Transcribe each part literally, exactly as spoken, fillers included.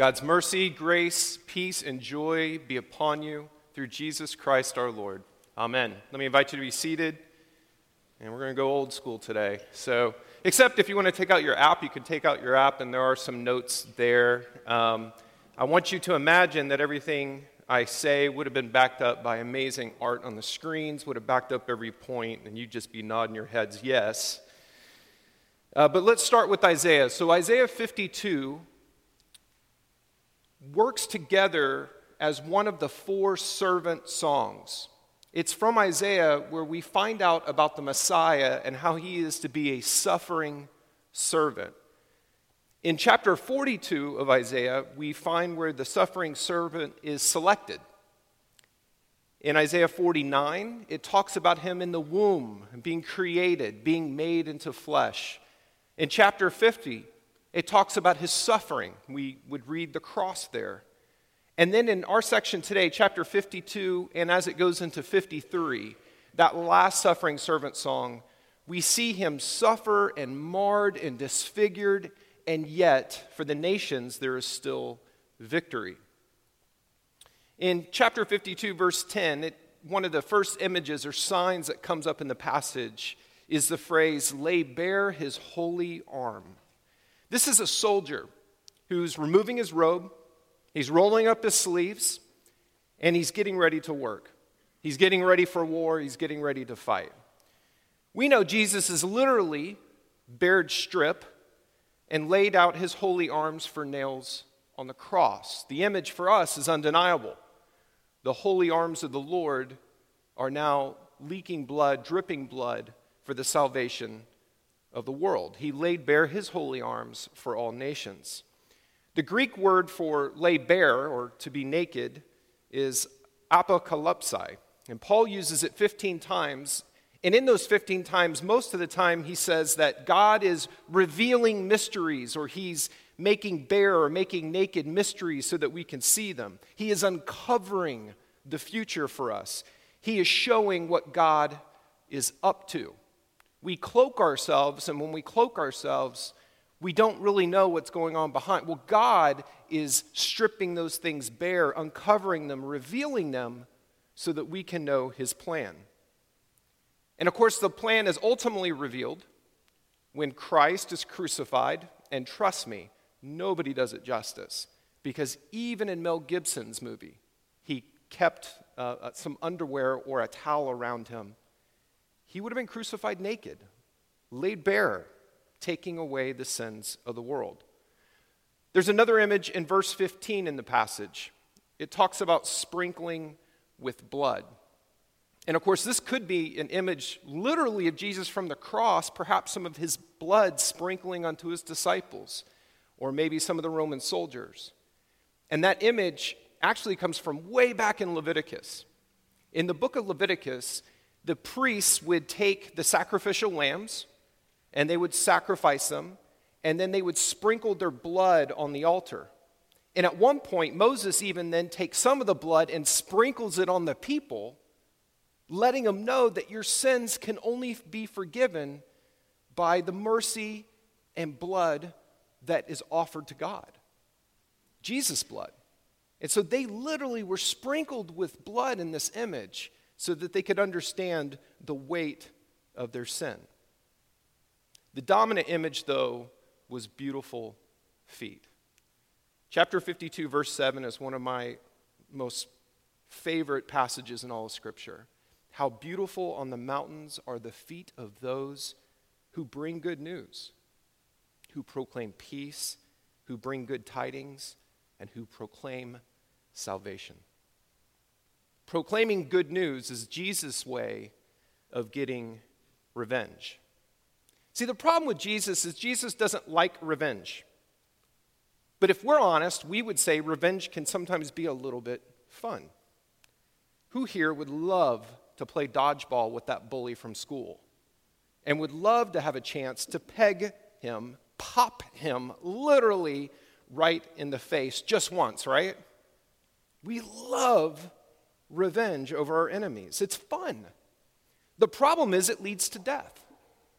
God's mercy, grace, peace, and joy be upon you through Jesus Christ our Lord. Amen. Let me invite you to be seated, and we're going to go old school today. So, except if you want to take out your app, you can take out your app, and there are some notes there. Um, I want you to imagine that everything I say would have been backed up by amazing art on the screens, would have backed up every point, and you'd just be nodding your heads yes. Uh, but let's start with Isaiah. So Isaiah fifty-two works together as one of the four servant songs. It's from Isaiah where we find out about the Messiah and how he is to be a suffering servant. In chapter forty-two of Isaiah, we find where the suffering servant is selected. In Isaiah forty-nine, it talks about him in the womb, being created, being made into flesh. In chapter fifty, it talks about his suffering. We would read the cross there. And then in our section today, chapter fifty-two, and as it goes into fifty-three, that last suffering servant song, we see him suffer and marred and disfigured, and yet, for the nations, there is still victory. In chapter fifty-two, verse ten, it, one of the first images or signs that comes up in the passage is the phrase, "lay bare his holy arm." This is a soldier who's removing his robe, he's rolling up his sleeves, and he's getting ready to work. He's getting ready for war, he's getting ready to fight. We know Jesus is literally bared strip and laid out his holy arms for nails on the cross. The image for us is undeniable. The holy arms of the Lord are now leaking blood, dripping blood for the salvation of the world. He laid bare his holy arms for all nations. The Greek word for lay bare, or to be naked, is apokalypsi. And Paul uses it fifteen times. And in those fifteen times, most of the time, he says that God is revealing mysteries, or he's making bare or making naked mysteries so that we can see them. He is uncovering the future for us. He is showing what God is up to. We cloak ourselves, and when we cloak ourselves, we don't really know what's going on behind. Well, God is stripping those things bare, uncovering them, revealing them so that we can know his plan. And of course, the plan is ultimately revealed when Christ is crucified, and trust me, nobody does it justice, because even in Mel Gibson's movie, he kept uh, some underwear or a towel around him. He would have been crucified naked, laid bare, taking away the sins of the world. There's another image in verse fifteen in the passage. It talks about sprinkling with blood. And of course, this could be an image literally of Jesus from the cross, perhaps some of his blood sprinkling onto his disciples, or maybe some of the Roman soldiers. And that image actually comes from way back in Leviticus. In the book of Leviticus, the priests would take the sacrificial lambs, and they would sacrifice them, and then they would sprinkle their blood on the altar. And at one point, Moses even then takes some of the blood and sprinkles it on the people, letting them know that your sins can only be forgiven by the mercy and blood that is offered to God. Jesus' blood. And so they literally were sprinkled with blood in this image so that they could understand the weight of their sin. The dominant image, though, was beautiful feet. Chapter fifty-two, verse seven is one of my most favorite passages in all of Scripture. How beautiful on the mountains are the feet of those who bring good news, who proclaim peace, who bring good tidings, and who proclaim salvation. Proclaiming good news is Jesus' way of getting revenge. See, the problem with Jesus is Jesus doesn't like revenge. But if we're honest, we would say revenge can sometimes be a little bit fun. Who here would love to play dodgeball with that bully from school and would love to have a chance to peg him, pop him literally right in the face just once, right? We love revenge over our enemies. It's fun. The problem is it leads to death.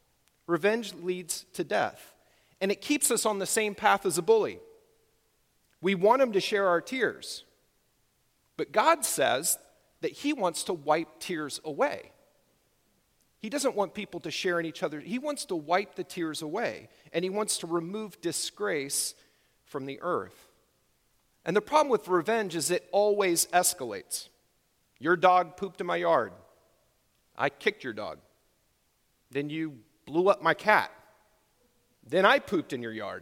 Revenge leads to death. And it keeps us on the same path as a bully. We want him to share our tears. But God says that he wants to wipe tears away. He doesn't want people to share in each other. He wants to wipe the tears away, and he wants to remove disgrace from the earth. And the problem with revenge is it always escalates. Your dog pooped in my yard. I kicked your dog. Then you blew up my cat. Then I pooped in your yard.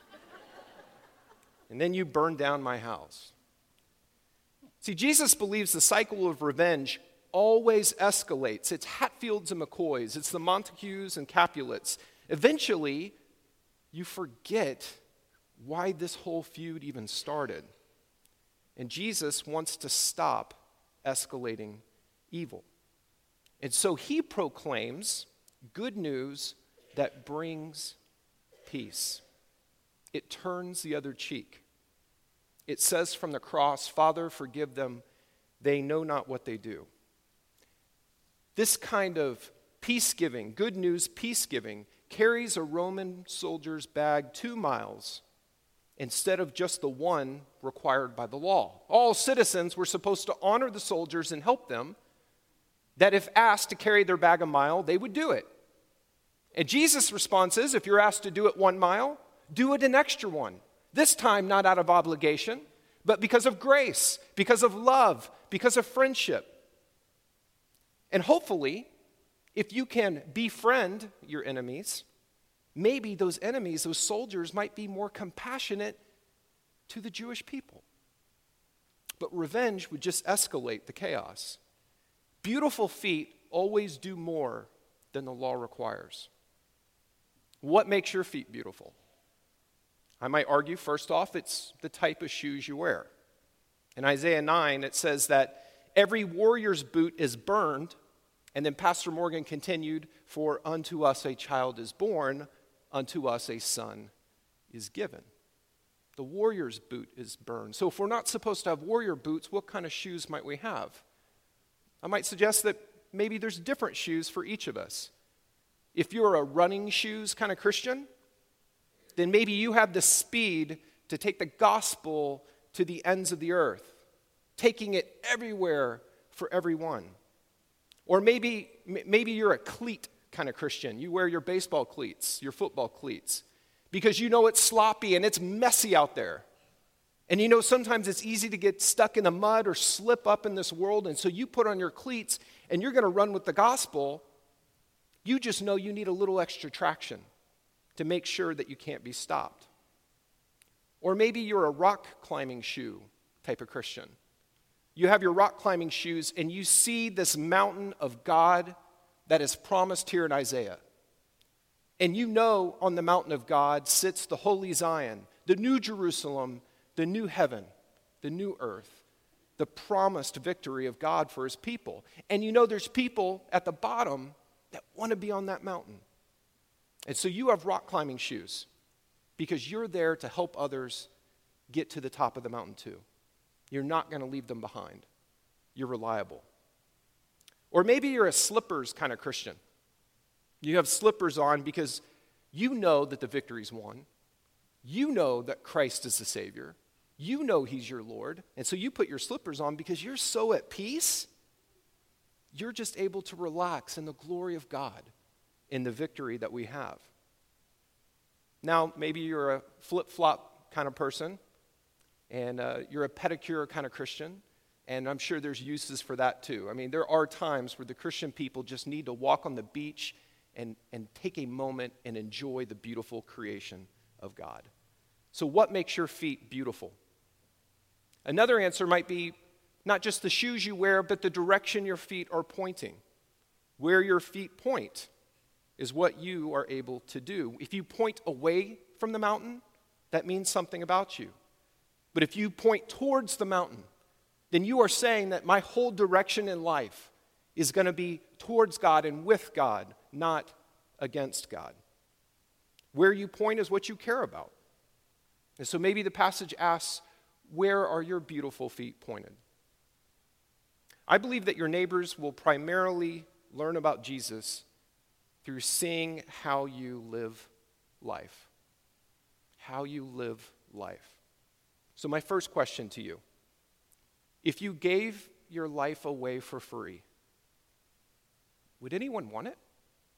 And then you burned down my house. See, Jesus believes the cycle of revenge always escalates. It's Hatfields and McCoys. It's the Montagues and Capulets. Eventually, you forget why this whole feud even started. And Jesus wants to stop escalating evil. And so he proclaims good news that brings peace. It turns the other cheek. It says from the cross, Father, forgive them. They know not what they do. This kind of peace-giving, good news peace-giving, carries a Roman soldier's bag two miles instead of just the one required by the law. All citizens were supposed to honor the soldiers and help them, that if asked to carry their bag a mile, they would do it. And Jesus' response is, if you're asked to do it one mile, do it an extra one. This time not out of obligation, but because of grace, because of love, because of friendship. And hopefully, if you can befriend your enemies, maybe those enemies, those soldiers, might be more compassionate to the Jewish people. But revenge would just escalate the chaos. Beautiful feet always do more than the law requires. What makes your feet beautiful? I might argue, first off, it's the type of shoes you wear. In Isaiah nine, it says that every warrior's boot is burned, and then Pastor Morgan continued, for unto us a child is born, unto us a son is given. The warrior's boot is burned. So if we're not supposed to have warrior boots, what kind of shoes might we have? I might suggest that maybe there's different shoes for each of us. If you're a running shoes kind of Christian, then maybe you have the speed to take the gospel to the ends of the earth, taking it everywhere for everyone. Or maybe, maybe you're a cleat kind of Christian. You wear your baseball cleats, your football cleats, because you know it's sloppy and it's messy out there. And you know sometimes it's easy to get stuck in the mud or slip up in this world, and so you put on your cleats and you're going to run with the gospel. You just know you need a little extra traction to make sure that you can't be stopped. Or maybe you're a rock climbing shoe type of Christian. You have your rock climbing shoes and you see this mountain of God that is promised here in Isaiah. And you know on the mountain of God sits the holy Zion, the new Jerusalem, the new heaven, the new earth, the promised victory of God for his people. And you know there's people at the bottom that want to be on that mountain. And so you have rock climbing shoes because you're there to help others get to the top of the mountain too. You're not going to leave them behind. You're reliable. Or maybe you're a slippers kind of Christian. You have slippers on because you know that the victory's won. You know that Christ is the Savior. You know he's your Lord. And so you put your slippers on because you're so at peace, you're just able to relax in the glory of God, in the victory that we have. Now, maybe you're a flip-flop kind of person, and uh, you're a pedicure kind of Christian, and I'm sure there's uses for that too. I mean, there are times where the Christian people just need to walk on the beach and, and take a moment and enjoy the beautiful creation of God. So what makes your feet beautiful? Another answer might be not just the shoes you wear, but the direction your feet are pointing. Where your feet point is what you are able to do. If you point away from the mountain, that means something about you. But if you point towards the mountain, then you are saying that my whole direction in life is going to be towards God and with God, not against God. Where you point is what you care about. And so maybe the passage asks, where are your beautiful feet pointed? I believe that your neighbors will primarily learn about Jesus through seeing how you live life. How you live life. So my first question to you, if you gave your life away for free, would anyone want it?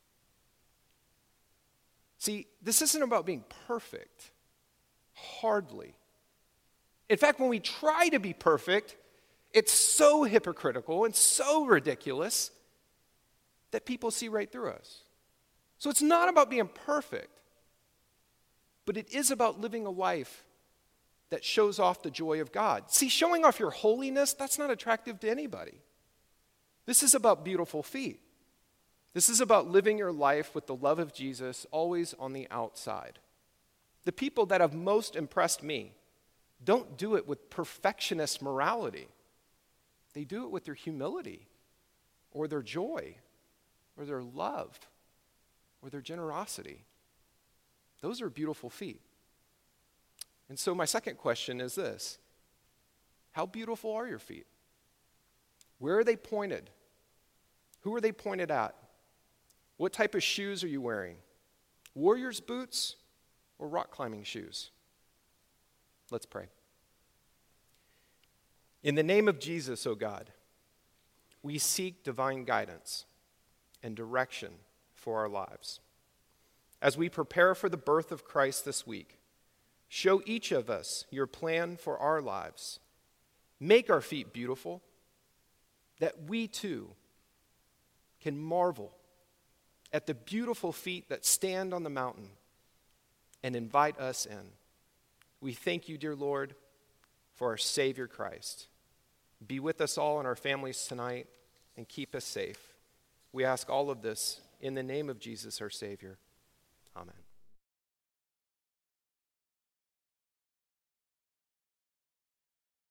See, this isn't about being perfect. Hardly. In fact, when we try to be perfect, it's so hypocritical and so ridiculous that people see right through us. So it's not about being perfect, but it is about living a life that shows off the joy of God. See, showing off your holiness, that's not attractive to anybody. This is about beautiful feet. This is about living your life with the love of Jesus always on the outside. The people that have most impressed me don't do it with perfectionist morality. They do it with their humility, or their joy, or their love, or their generosity. Those are beautiful feet. And so my second question is this: how beautiful are your feet? Where are they pointed? Who are they pointed at? What type of shoes are you wearing? Warrior's boots or rock climbing shoes? Let's pray. In the name of Jesus, O God, we seek divine guidance and direction for our lives. As we prepare for the birth of Christ this week, show each of us your plan for our lives. Make our feet beautiful, that we too can marvel at the beautiful feet that stand on the mountain and invite us in. We thank you, dear Lord, for our Savior Christ. Be with us all and our families tonight and keep us safe. We ask all of this in the name of Jesus, our Savior. Amen.